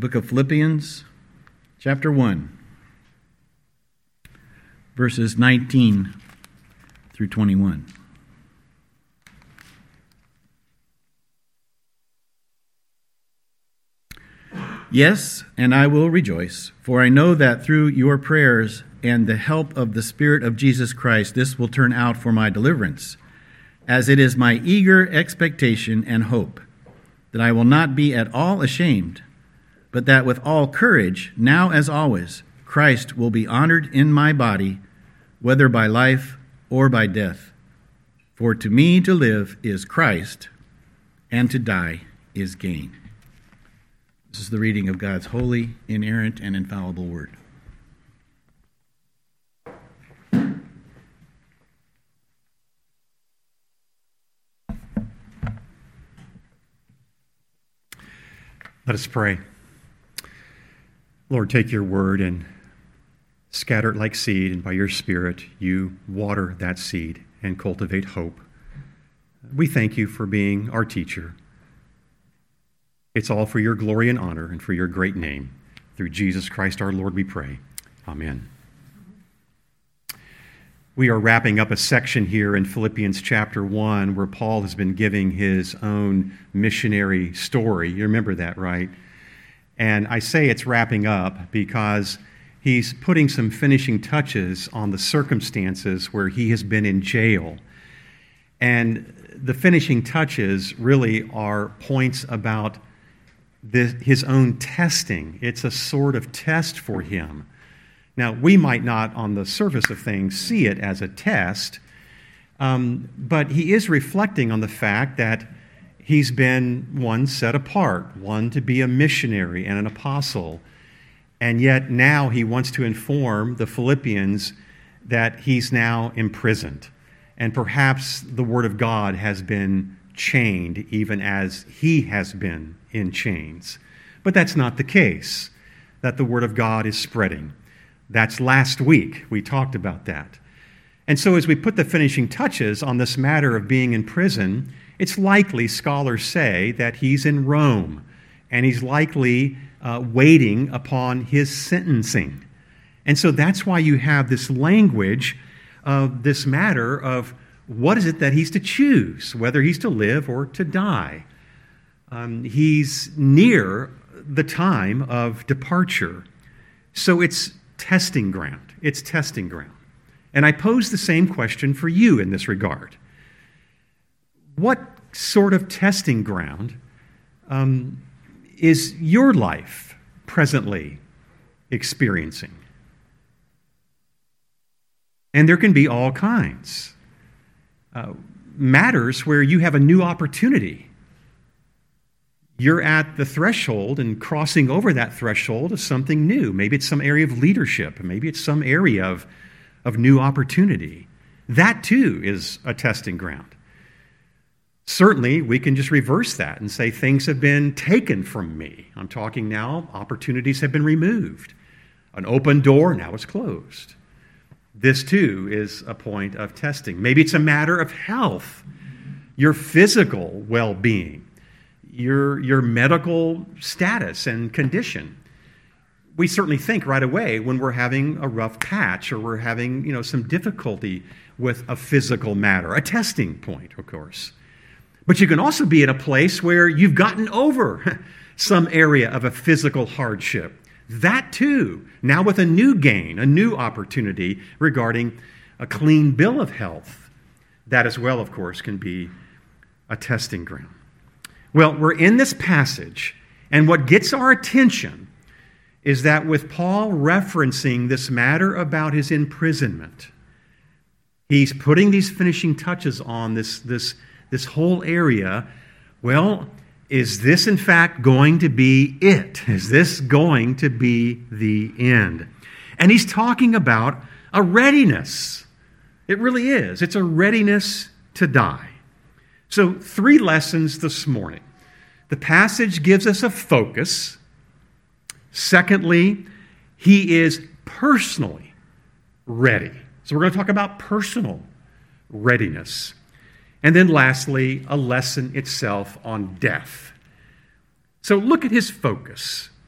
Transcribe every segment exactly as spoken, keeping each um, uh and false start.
book of Philippians, chapter one, verses nineteen through twenty-one. Yes, and I will rejoice, for I know that through your prayers and the help of the Spirit of Jesus Christ, this will turn out for my deliverance, as it is my eager expectation and hope that I will not be at all ashamed, but that with all courage, now as always, Christ will be honored in my body, whether by life or by death. For to me to live is Christ, and to die is gain. This is the reading of God's holy, inerrant, and infallible word. Let us pray. Lord, take your word and scatter it like seed, and by your Spirit, you water that seed and cultivate hope. We thank you for being our teacher. It's all for your glory and honor and for your great name. Through Jesus Christ our Lord we pray. Amen. We are wrapping up a section here in Philippians chapter one where Paul has been giving his own missionary story. You remember that, right? And I say it's wrapping up because he's putting some finishing touches on the circumstances where he has been in jail. And the finishing touches really are points about this, his own testing. It's a sort of test for him. Now, we might not, on the surface of things, see it as a test, um, but he is reflecting on the fact that he's been one set apart, one to be a missionary and an apostle, and yet now he wants to inform the Philippians that he's now imprisoned, and perhaps the Word of God has been chained even as he has been in chains. But that's not the case, that the Word of God is spreading. That's last week. We talked about that. And so as we put the finishing touches on this matter of being in prison, it's likely, scholars say, that he's in Rome, and he's likely uh, waiting upon his sentencing. And so that's why you have this language of this matter of what is it that he's to choose, whether he's to live or to die. Um, he's near the time of departure. So it's testing ground. It's testing ground. And I pose the same question for you in this regard. What sort of testing ground um, is your life presently experiencing? And there can be all kinds. Uh, matters where you have a new opportunity. You're at the threshold, and crossing over that threshold is something new. Maybe it's some area of leadership. Maybe it's some area of, of new opportunity. That, too, is a testing ground. Certainly, we can just reverse that and say things have been taken from me. I'm talking now, opportunities have been removed. An open door, now it's closed. This, too, is a point of testing. Maybe it's a matter of health, your physical well-being. Your, your medical status and condition. We certainly think right away when we're having a rough patch or we're having, you know, some difficulty with a physical matter, a testing point, of course. But you can also be at a place where you've gotten over some area of a physical hardship. That too, now with a new gain, a new opportunity regarding a clean bill of health. That as well, of course, can be a testing ground. Well, we're in this passage, and what gets our attention is that with Paul referencing this matter about his imprisonment, he's putting these finishing touches on this, this, this whole area. Well, is this in fact going to be it? Is this going to be the end? And he's talking about a readiness. It really is. It's a readiness to die. So, three lessons this morning. The passage gives us a focus. Secondly, he is personally ready. So we're going to talk about personal readiness. And then lastly, a lesson itself on death. So look at his focus.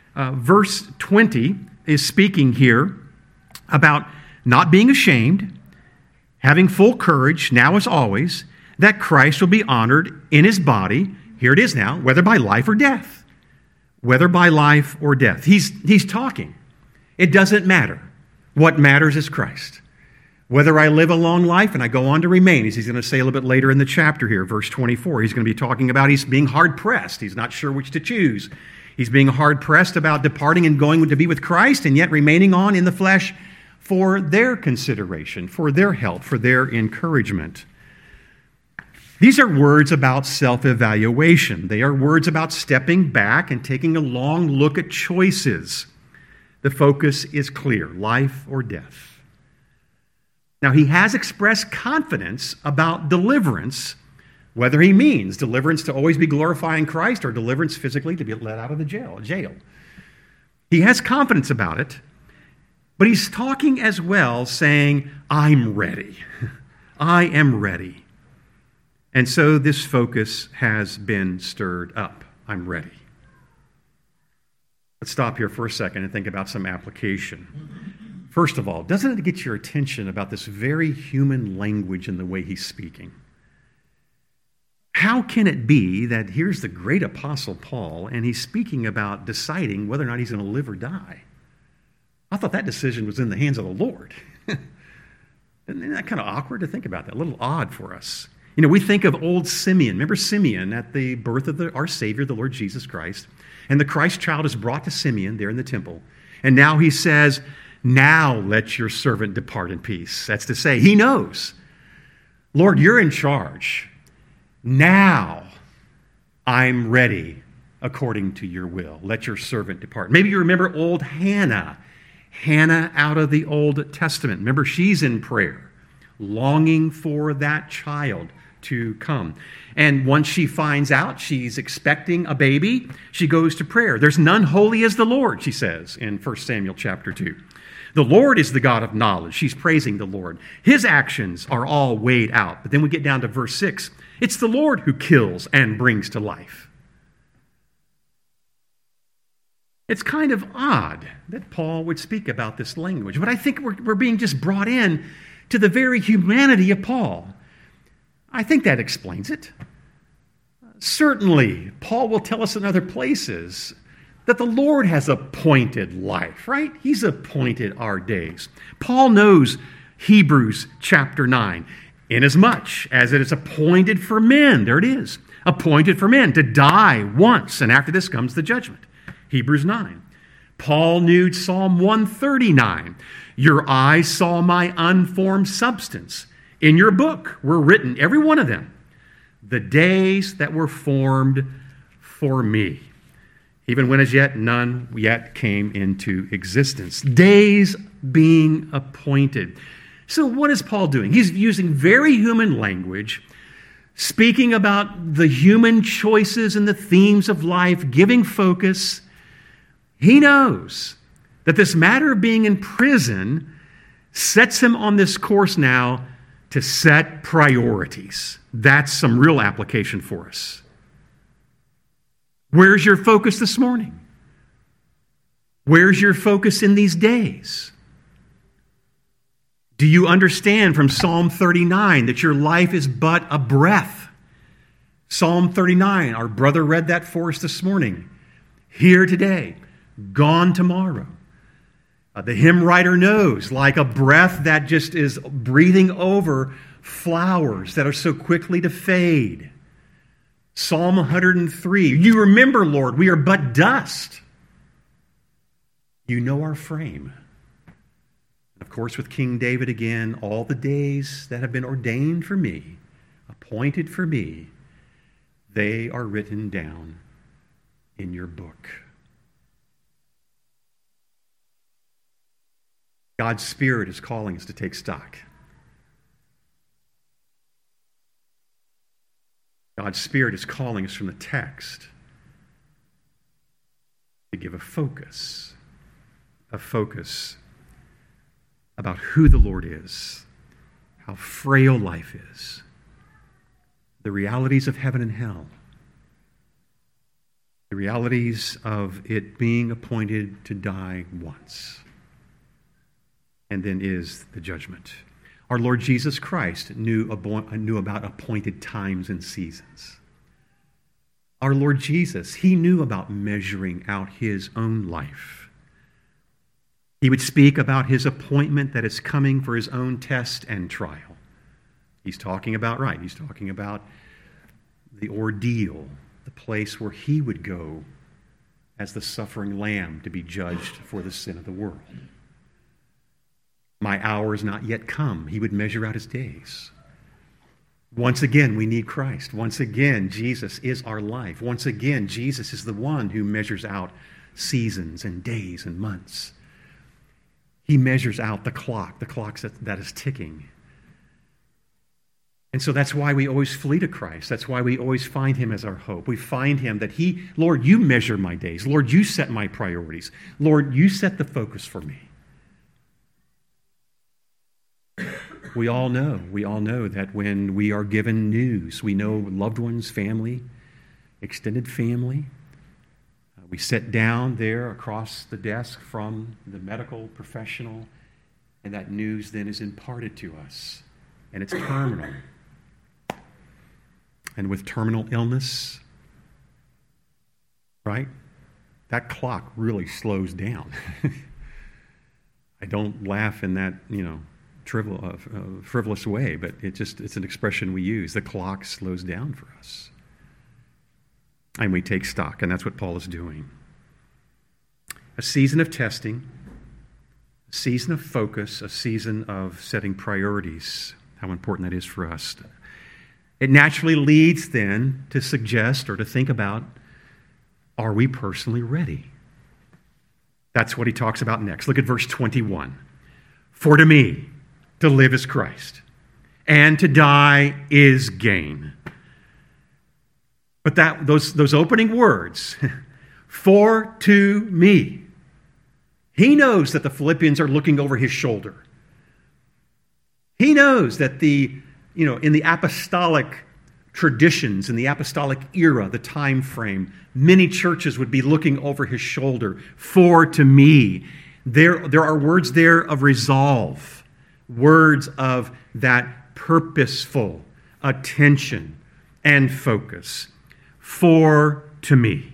Uh, verse twenty is speaking here about not being ashamed, having full courage, now as always, that Christ will be honored in his body. Here it is now, whether by life or death. Whether by life or death. He's, he's talking. It doesn't matter. What matters is Christ. Whether I live a long life and I go on to remain, as he's going to say a little bit later in the chapter here, verse twenty-four, he's going to be talking about he's being hard-pressed. He's not sure which to choose. He's being hard-pressed about departing and going to be with Christ and yet remaining on in the flesh for their consideration, for their help, for their encouragement. These are words about self-evaluation. They are words about stepping back and taking a long look at choices. The focus is clear, life or death. Now, he has expressed confidence about deliverance, whether he means deliverance to always be glorifying Christ or deliverance physically to be let out of the jail. jail. He has confidence about it, but he's talking as well, saying, I'm ready. I am ready. And so this focus has been stirred up. I'm ready. Let's stop here for a second and think about some application. First of all, doesn't it get your attention about this very human language in the way he's speaking? How can it be that here's the great apostle Paul, and he's speaking about deciding whether or not he's going to live or die? I thought that decision was in the hands of the Lord. Isn't that kind of awkward to think about that? A little odd for us. You know, we think of old Simeon. Remember Simeon at the birth of the, our Savior, the Lord Jesus Christ? And the Christ child is brought to Simeon there in the temple. And now he says, now let your servant depart in peace. That's to say, he knows, Lord, you're in charge. Now I'm ready according to your will. Let your servant depart. Maybe you remember old Hannah. Hannah out of the Old Testament. Remember, she's in prayer, longing for that child to come. And once she finds out she's expecting a baby, she goes to prayer. There's none holy as the Lord, she says in First Samuel chapter two. The Lord is the God of knowledge. She's praising the Lord. His actions are all weighed out. But then we get down to verse six. It's the Lord who kills and brings to life. It's kind of odd that Paul would speak about this language, but I think we're, we're being just brought in to the very humanity of Paul. I think that explains it. Certainly, Paul will tell us in other places that the Lord has appointed life, right? He's appointed our days. Paul knows Hebrews chapter nine, inasmuch as it is appointed for men, there it is, appointed for men to die once, and after this comes the judgment. Hebrews nine. Paul knew Psalm one thirty-nine. Your eyes saw my unformed substance. In your book were written, every one of them, the days that were formed for me, even when as yet none yet came into existence. Days being appointed. So what is Paul doing? He's using very human language, speaking about the human choices and the themes of life, giving focus. He knows that this matter of being in prison sets him on this course now to set priorities. That's some real application for us. Where's your focus this morning? Where's your focus in these days? Do you understand from Psalm thirty-nine that your life is but a breath? Psalm thirty-nine, our brother read that for us this morning. Here today, gone tomorrow. Uh, the hymn writer knows, like a breath that just is breathing over flowers that are so quickly to fade. Psalm one hundred three, you remember, Lord, we are but dust. You know our frame. And of course, with King David again, all the days that have been ordained for me, appointed for me, they are written down in your book. God's Spirit is calling us to take stock. God's Spirit is calling us from the text to give a focus, a focus about who the Lord is, how frail life is, the realities of heaven and hell, The realities of it being appointed to die once. And then is the judgment. Our Lord Jesus Christ knew, abo- knew about appointed times and seasons. Our Lord Jesus, he knew about measuring out his own life. He would speak about his appointment that is coming for his own test and trial. He's talking about, right, he's talking about the ordeal, the place where he would go as the suffering lamb to be judged for the sin of the world. My hour is not yet come. He would measure out his days. Once again, we need Christ. Once again, Jesus is our life. Once again, Jesus is the one who measures out seasons and days and months. He measures out the clock, the clock that, that is ticking. And so that's why we always flee to Christ. That's why we always find him as our hope. We find him that he, Lord, you measure my days. Lord, you set my priorities. Lord, you set the focus for me. We all know, we all know that when we are given news, we know loved ones, family, extended family, uh, we sit down there across the desk from the medical professional, and that news then is imparted to us, and it's terminal. And with terminal illness, right, that clock really slows down. I don't laugh in that, you know, trivial, uh, frivolous way, but it just it's an expression we use. The clock slows down for us. And we take stock, and that's what Paul is doing. A season of testing, a season of focus, a season of setting priorities, how important that is for us. It naturally leads then to suggest or to think about, are we personally ready? That's what he talks about next. Look at verse twenty-one. For to me, to live is Christ, and to die is gain. But that those, those opening words, for to me, he knows that the Philippians are looking over his shoulder. He knows that the, you know, in the apostolic traditions, in the apostolic era, the time frame, many churches would be looking over his shoulder. For to me, there, there are words there of resolve. Words of that purposeful attention and focus. For to me,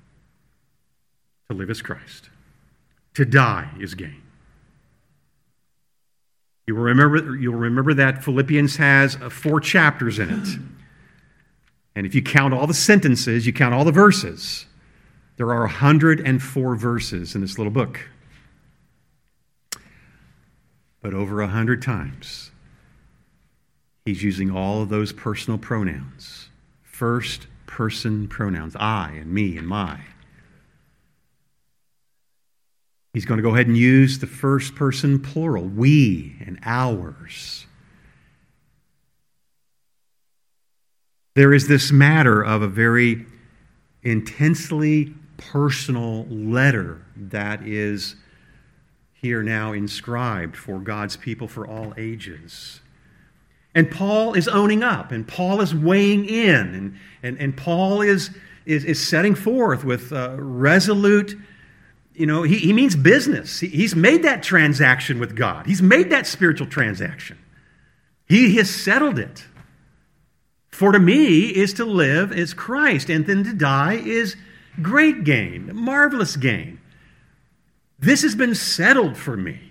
to live is Christ. To die is gain. You will remember, you'll remember that Philippians has four chapters in it. And if you count all the sentences, you count all the verses, there are one hundred four verses in this little book. But over a hundred times, he's using all of those personal pronouns. First person pronouns. I and me and my. He's going to go ahead and use the first person plural. We and ours. There is this matter of a very intensely personal letter that is here now inscribed for God's people for all ages. And Paul is owning up, and Paul is weighing in, and, and, and Paul is, is, is setting forth with uh, resolute, you know, he, he means business. He, he's made that transaction with God. He's made that spiritual transaction. He has settled it. For to me is to live is Christ, and then to die is great gain, marvelous gain. This has been settled for me.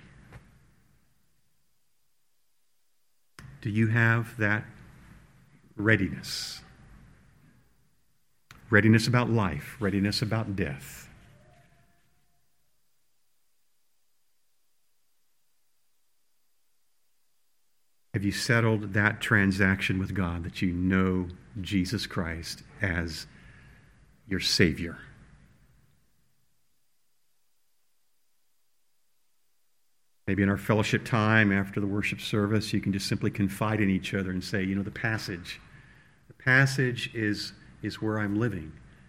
Do you have that readiness? Readiness about life, readiness about death. Have you settled that transaction with God that you know Jesus Christ as your Savior? Maybe in our fellowship time after the worship service, you can just simply confide in each other and say, you know, the passage, the passage is, is where I'm living.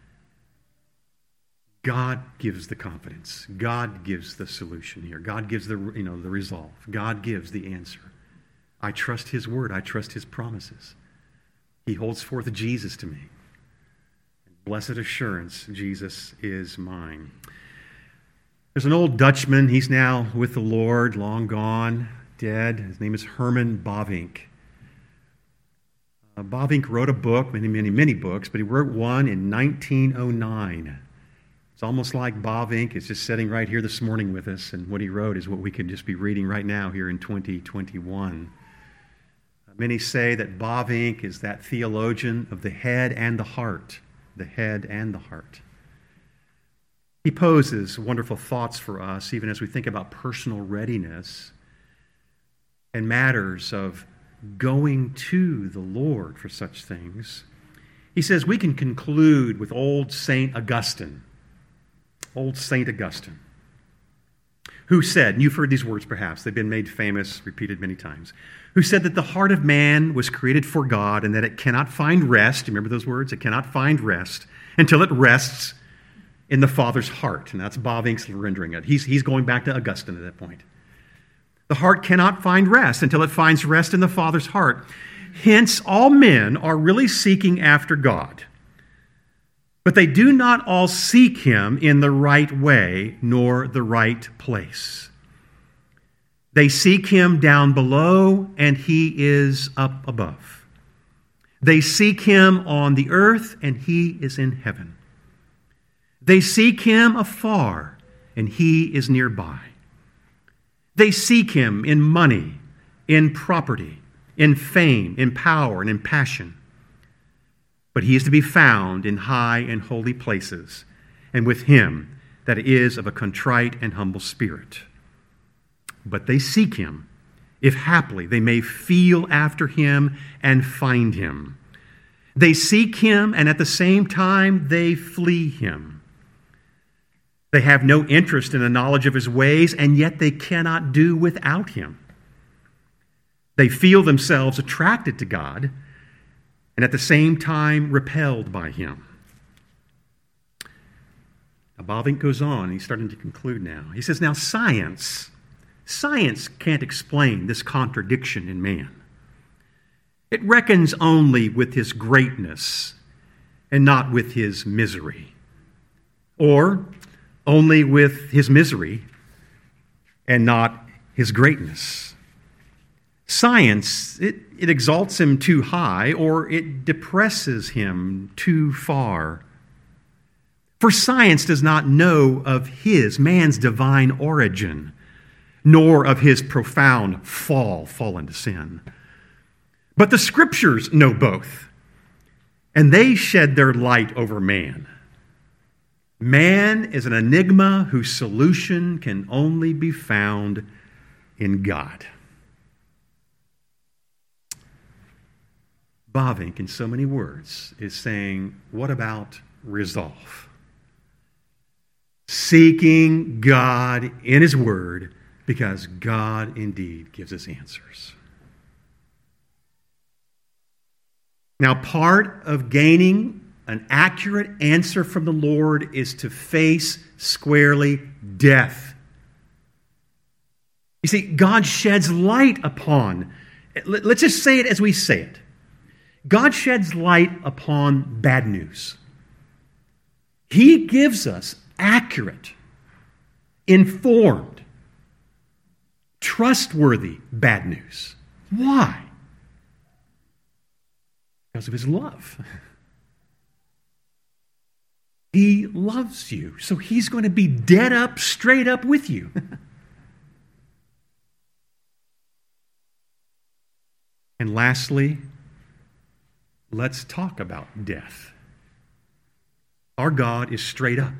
God gives the confidence. God gives the solution here. God gives the, you know, the resolve. God gives the answer. I trust His word. I trust His promises. He holds forth Jesus to me. Blessed assurance, Jesus is mine. There's an old Dutchman. He's now with the Lord, long gone, dead. His name is Herman Bavinck. Uh, Bavinck wrote a book, many, many, many books, but he wrote one in nineteen oh nine. It's almost like Bavinck is just sitting right here this morning with us, and what he wrote is what we could just be reading right now here in twenty twenty-one. Uh, many say that Bavinck is that theologian of the head and the heart, the head and the heart. He poses wonderful thoughts for us, even as we think about personal readiness and matters of going to the Lord for such things. He says we can conclude with old Saint Augustine, old Saint Augustine, who said, and you've heard these words perhaps, they've been made famous, repeated many times, who said that the heart of man was created for God and that it cannot find rest, remember those words? It cannot find rest until it rests in the Father's heart. And that's Bavinck's rendering it. He's, he's going back to Augustine at that point. The heart cannot find rest until it finds rest in the Father's heart. Hence, all men are really seeking after God. But they do not all seek him in the right way, nor the right place. They seek him down below, and he is up above. They seek him on the earth, and he is in heaven. They seek him afar, and he is nearby. They seek him in money, in property, in fame, in power, and in passion. But he is to be found in high and holy places, and with him that is of a contrite and humble spirit. But they seek him, if haply they may feel after him and find him. They seek him, and at the same time they flee him. They have no interest in a knowledge of his ways, and yet they cannot do without him. They feel themselves attracted to God, and at the same time repelled by him. Now, Bavinck goes on, he's starting to conclude now. He says, now science, science can't explain this contradiction in man. It reckons only with his greatness and not with his misery. Or only with his misery and not his greatness. Science, it, it exalts him too high, or it depresses him too far. For science does not know of his, man's divine origin, nor of his profound fall, fall into sin. But the Scriptures know both, and they shed their light over man. Man is an enigma whose solution can only be found in God. Bavinck, in so many words, is saying, what about resolve? Seeking God in his word, because God indeed gives us answers. Now, part of gaining an accurate answer from the Lord is to face squarely death. You see, God sheds light upon, let's just say it as we say it. God sheds light upon bad news. He gives us accurate, informed, trustworthy bad news. Why? Because of his love. He loves you, so he's going to be dead up, straight up with you. And lastly, let's talk about death. Our God is straight up.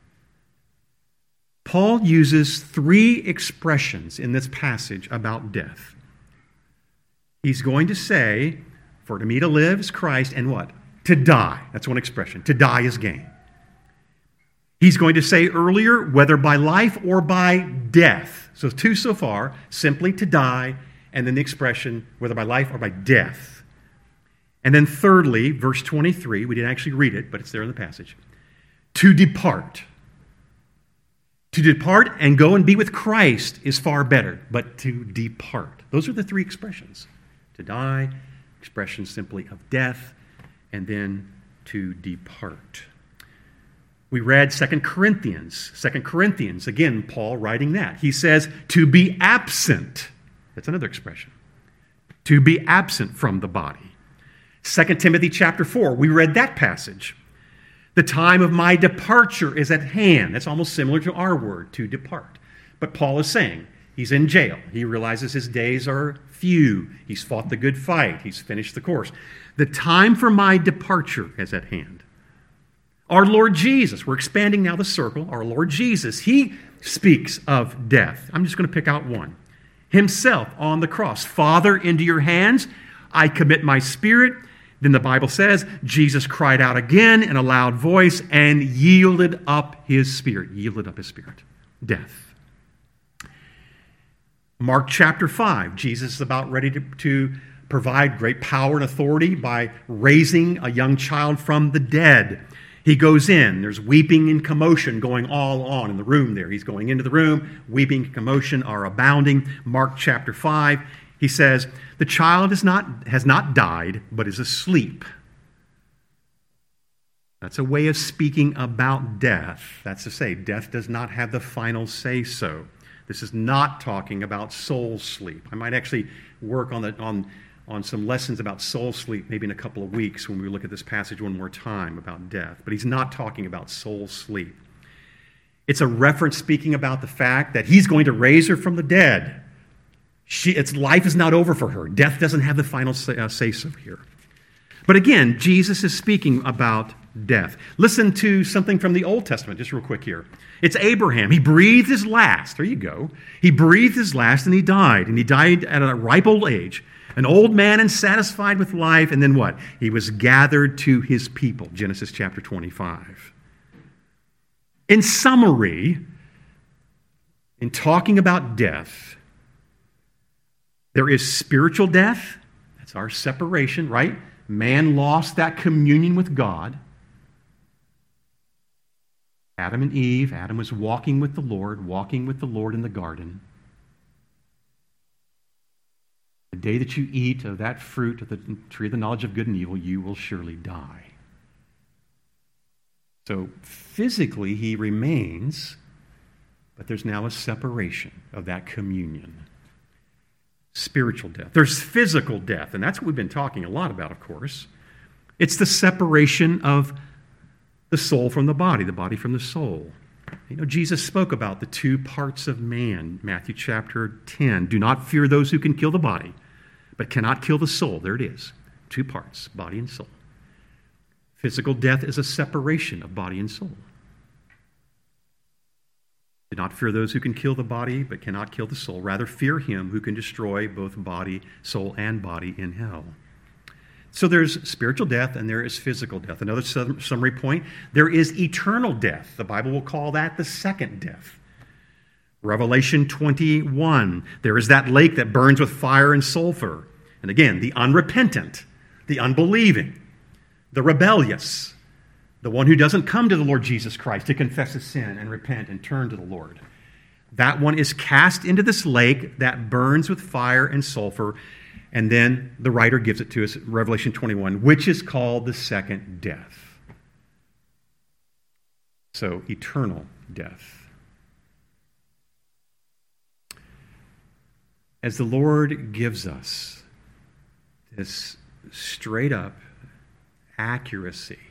Paul uses three expressions in this passage about death. He's going to say, for to me to live is Christ, and what? To die. That's one expression. To die is gain. He's going to say earlier, whether by life or by death. So two so far, simply to die, and then the expression, whether by life or by death. And then thirdly, verse twenty-three, we didn't actually read it, but it's there in the passage. To depart. To depart and go and be with Christ is far better, but to depart. Those are the three expressions. To die, expression simply of death, and then to depart. We read Second Corinthians. Second Corinthians, again, Paul writing that. He says, to be absent. That's another expression. To be absent from the body. Second Timothy chapter four, we read that passage. The time of my departure is at hand. That's almost similar to our word, to depart. But Paul is saying, he's in jail. He realizes his days are few. He's fought the good fight. He's finished the course. The time for my departure is at hand. Our Lord Jesus, we're expanding now the circle. Our Lord Jesus, he speaks of death. I'm just going to pick out one. Himself on the cross. Father, into your hands I commit my spirit. Then the Bible says, Jesus cried out again in a loud voice and yielded up his spirit. Yielded up his spirit. Death. Mark chapter five, Jesus is about ready to, to provide great power and authority by raising a young child from the dead. He goes in. There's weeping and commotion going all on in the room there. He's going into the room. Weeping and commotion are abounding. Mark chapter five, he says, the child is not, has not died, but is asleep. That's a way of speaking about death. That's to say, death does not have the final say-so. This is not talking about soul sleep. I might actually work on the, on, on some lessons about soul sleep maybe in a couple of weeks when we look at this passage one more time about death. But he's not talking about soul sleep. It's a reference speaking about the fact that he's going to raise her from the dead. She, it's, life is not over for her. Death doesn't have the final say, uh, say-so here. But again, Jesus is speaking about death. Listen to something from the Old Testament, just real quick here. It's Abraham. He breathed his last. There you go. He breathed his last and he died. And he died at a ripe old age. An old man and satisfied with life. And then what? He was gathered to his people. Genesis chapter twenty-five. In summary, in talking about death, there is spiritual death. That's our separation, right? Man lost that communion with God. Adam and Eve, Adam was walking with the Lord, walking with the Lord in the garden. The day that you eat of that fruit of the tree of the knowledge of good and evil, you will surely die. So physically he remains, but there's now a separation of that communion. Spiritual death. There's physical death, and that's what we've been talking a lot about, of course. It's the separation of the soul from the body, the body from the soul. You know, Jesus spoke about the two parts of man, Matthew chapter ten. Do not fear those who can kill the body, but cannot kill the soul. There it is. Two parts, body and soul. Physical death is a separation of body and soul. Do not fear those who can kill the body, but cannot kill the soul. Rather, fear him who can destroy both body, soul, and body in hell. So there's spiritual death and there is physical death. Another summary point, there is eternal death. The Bible will call that the second death. Revelation twenty-one, there is that lake that burns with fire and sulfur. And again, the unrepentant, the unbelieving, the rebellious, the one who doesn't come to the Lord Jesus Christ to confess his sin and repent and turn to the Lord. That one is cast into this lake that burns with fire and sulfur. And then the writer gives it to us, Revelation twenty-one, which is called the second death. So, eternal death. As the Lord gives us this straight up accuracy,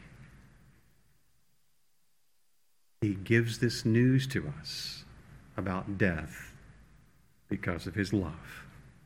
he gives this news to us about death because of his love.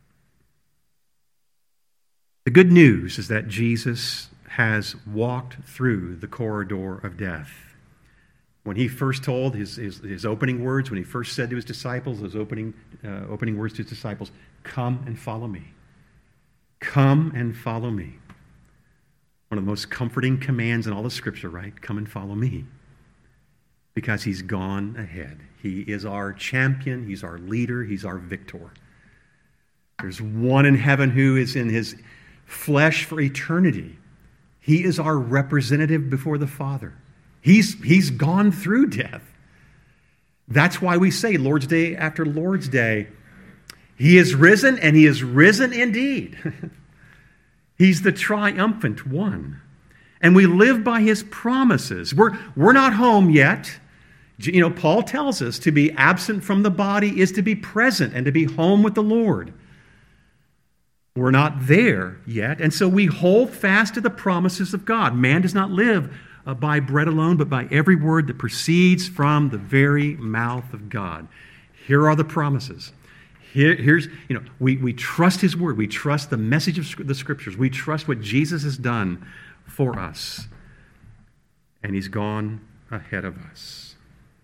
The good news is that Jesus has walked through the corridor of death. When he first told his, his, his opening words, when he first said to his disciples, those opening, uh, opening words to his disciples, come and follow me. Come and follow me. One of the most comforting commands in all of Scripture, right? Come and follow me. Because he's gone ahead. He is our champion. He's our leader. He's our victor. There's one in heaven who is in his flesh for eternity. He is our representative before the Father. He's, he's gone through death. That's why we say Lord's Day after Lord's Day, he is risen and he is risen indeed. He's the triumphant one. And we live by his promises. We're, we're not home yet. You know, Paul tells us to be absent from the body is to be present and to be home with the Lord. We're not there yet, and so we hold fast to the promises of God. Man does not live uh, by bread alone, but by every word that proceeds from the very mouth of God. Here are the promises. Here, here's, you know, we, we trust his word. We trust the message of the Scriptures. We trust what Jesus has done for us. And he's gone ahead of us.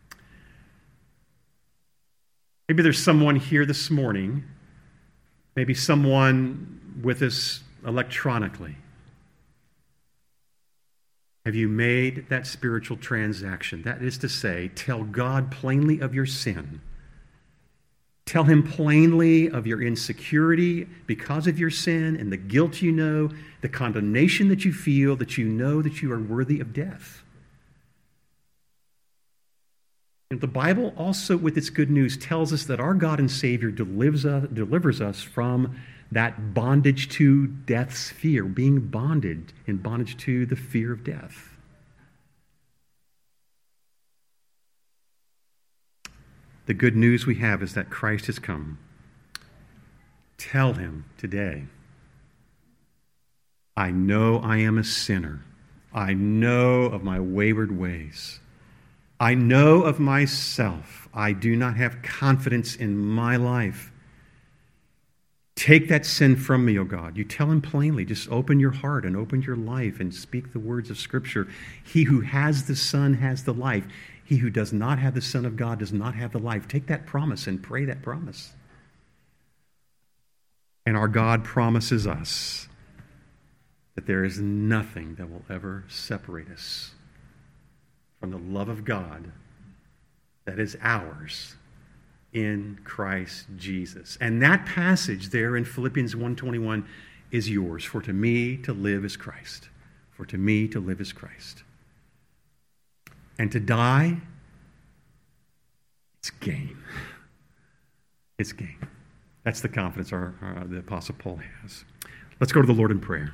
Maybe there's someone here this morning, maybe someone with us electronically. Have you made that spiritual transaction? That is to say, tell God plainly of your sin. Tell him plainly of your insecurity because of your sin and the guilt you know, the condemnation that you feel, that you know that you are worthy of death. And the Bible also, with its good news, tells us that our God and Savior delivers us, delivers us from that bondage to death's fear, being bonded in bondage to the fear of death. The good news we have is that Christ has come. Tell him today, I know I am a sinner. I know of my wayward ways. I know of myself. I do not have confidence in my life. Take that sin from me, O God. You tell him plainly. Just open your heart and open your life and speak the words of Scripture. He who has the Son has the life. He who does not have the Son of God does not have the life. Take that promise and pray that promise. And our God promises us that there is nothing that will ever separate us from the love of God that is ours in Christ Jesus. And that passage there in Philippians one twenty-one is yours. For to me to live is Christ. For to me to live is Christ. And to die, it's gain. It's gain. That's the confidence our, our, the Apostle Paul has. Let's go to the Lord in prayer.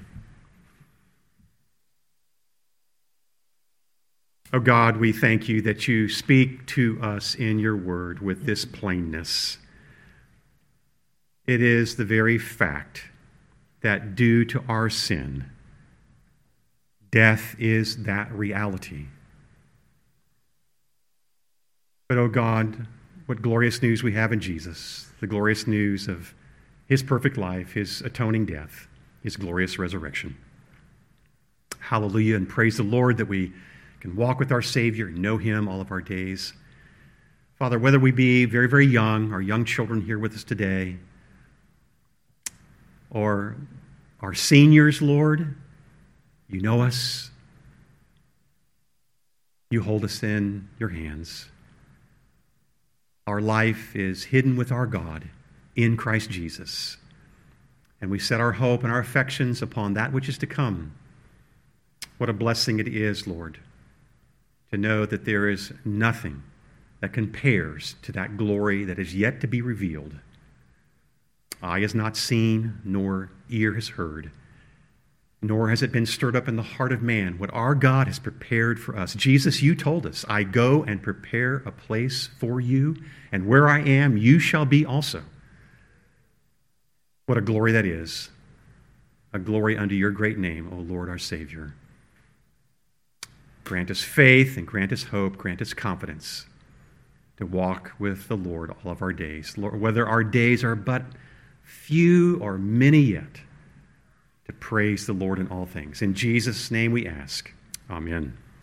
Oh God, we thank you that you speak to us in your word with this plainness. It is the very fact that due to our sin, death is that reality. But, oh God, what glorious news we have in Jesus, the glorious news of his perfect life, his atoning death, his glorious resurrection. Hallelujah, and praise the Lord that we can walk with our Savior and know him all of our days. Father, whether we be very, very young, our young children here with us today, or our seniors, Lord, you know us. You hold us in your hands. Our life is hidden with our God in Christ Jesus. And we set our hope and our affections upon that which is to come. What a blessing it is, Lord, to know that there is nothing that compares to that glory that is yet to be revealed. Eye has not seen, nor ear has heard, nor has it been stirred up in the heart of man what our God has prepared for us. Jesus, you told us, I go and prepare a place for you, and where I am, you shall be also. What a glory that is. A glory unto your great name, O Lord our Savior. Grant us faith and grant us hope, grant us confidence to walk with the Lord all of our days. Lord, whether our days are but few or many yet, to praise the Lord in all things. In Jesus' name we ask. Amen.